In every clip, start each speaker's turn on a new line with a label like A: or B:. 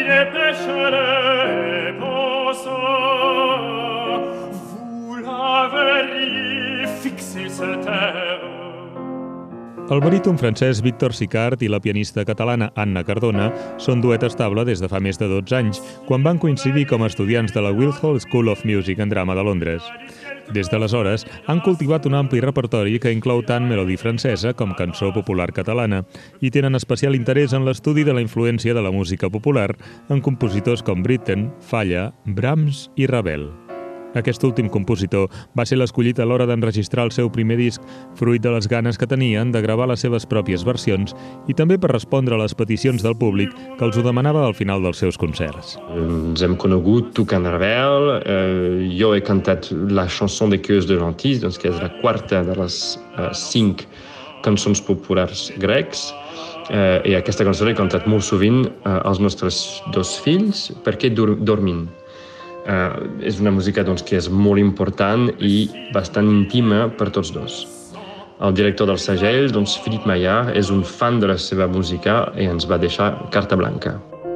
A: El baríton francès Victor Sicard i la pianista catalana Anna Cardona són duet estable des de fa més de 12 anys, quan van coincidir com a estudiants de la Guildhall School of Music and Drama de Londres. Des d'aleshores, han cultivat un ampli repertori que inclou tant melodí francesa com cançó popular catalana i tenen especial interès en l'estudi de la influència de la música popular en compositors com Britten, Falla, Brahms i Ravel. Aquest últim compositor va ser l'escollit a l'hora d'enregistrar el seu primer disc, fruit de les ganes que tenien de gravar les seves pròpies versions i també per respondre a les peticions del públic que els ho demanava al final dels seus concerts.
B: Ens hem conegut tocant Ravel, jo he cantat la chanson de Queues de Gentilles, doncs, que és la quarta de les 5 cançons populars grecs, i aquesta cançó l'he cantat molt sovint als nostres 2 fills perquè dormin. És una música doncs, que és molt important i bastant íntima per tots dos. El director del segell, doncs, Philippe Maillard, és un fan de la seva música i ens va deixar carta blanca.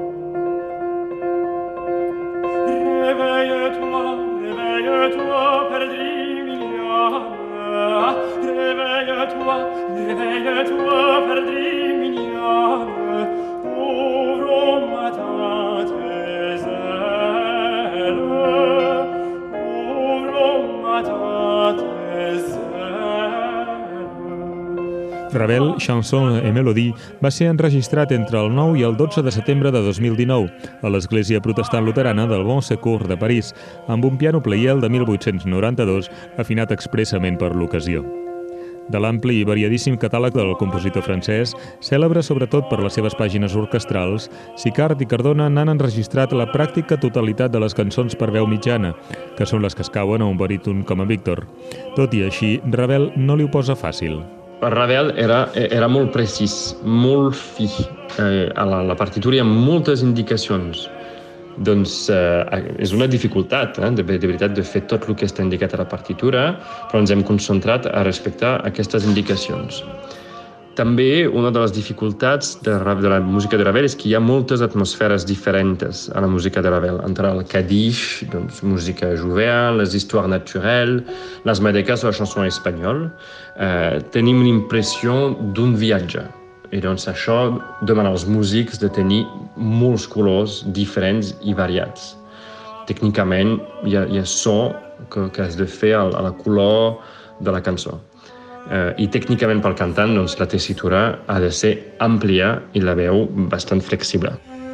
A: Ravel, Chanson et Mélodie va ser enregistrat entre el 9 i el 12 de setembre de 2019 a l'Església Protestant Luterana del Bon Secours de París, amb un piano Pleyel de 1892 afinat expressament per l'ocasió. De l'ampli i variadíssim catàleg del compositor francès, cèlebre sobretot per les seves pàgines orquestrals, Sicard i Cardona n'han enregistrat la pràctica totalitat de les cançons per veu mitjana, que són les que escauen a un baríton com a Víctor. Tot i així, Ravel no li ho posa fàcil.
B: Ravel era molt precís, molt fi. A la partitura hi ha moltes indicacions. Doncs és una dificultat, de veritat, de fer tot el que està indicat a la partitura, però ens hem concentrat a respectar aquestes indicacions. També una de les dificultats de la música de Ravel és que hi ha moltes atmosferes diferents a la música de Ravel, entre el Kaddish, doncs, música jovial, les histoires naturelles, les madrigas o la chanson espanyola. Tenim l'impressió d'un viatge. I doncs això demana als músics de tenir molts colors diferents i variats. Tècnicament hi ha so que has de fer a la color de la cançó. I tècnicament pel cantant, doncs, la tessitura ha de ser àmplia i la veu bastant flexible.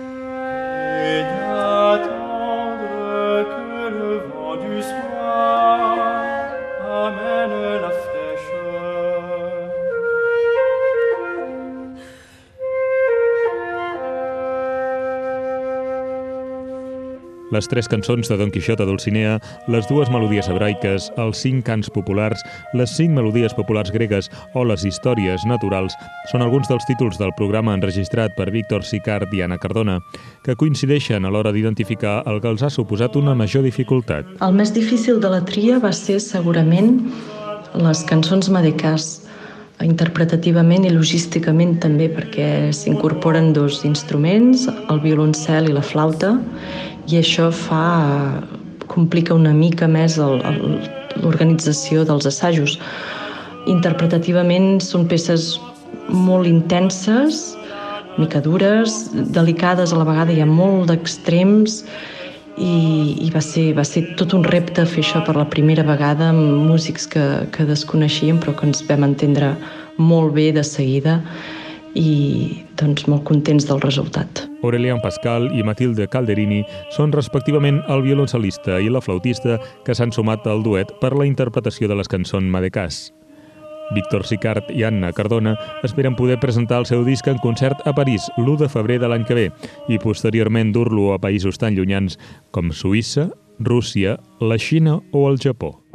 A: Les 3 cançons de Don Quixot a Dulcinea, les 2 melodies hebraiques, els 5 cants populars, les 5 melodies populars gregues o les històries naturals són alguns dels títols del programa enregistrat per Victor Sicard i Anna Cardona, que coincideixen a l'hora d'identificar el que els ha suposat una major dificultat.
C: El més difícil de la tria va ser segurament les cançons madrigas, interpretativament i logísticament també, perquè s'incorporen 2 instruments, el violoncel i la flauta, i això complica una mica més l'organització dels assajos. Interpretativament són peces molt intenses, mica dures, delicades a la vegada, hi ha molt d'extrems i va ser tot un repte fer això per la primera vegada amb músics que desconeixíem però que ens vam entendre molt bé de seguida i doncs molt contents del resultat.
A: Aurélien Pascal i Mathilde Calderini són respectivament el violoncel·lista i la flautista que s'han sumat al duet per la interpretació de les cançons madrigas. Victor Sicard i Anna Cardona esperen poder presentar el seu disc en concert a París l'1 de febrer de l'any que ve i posteriorment dur-lo a països tan llunyans com Suïssa, Rússia, la Xina o el Japó.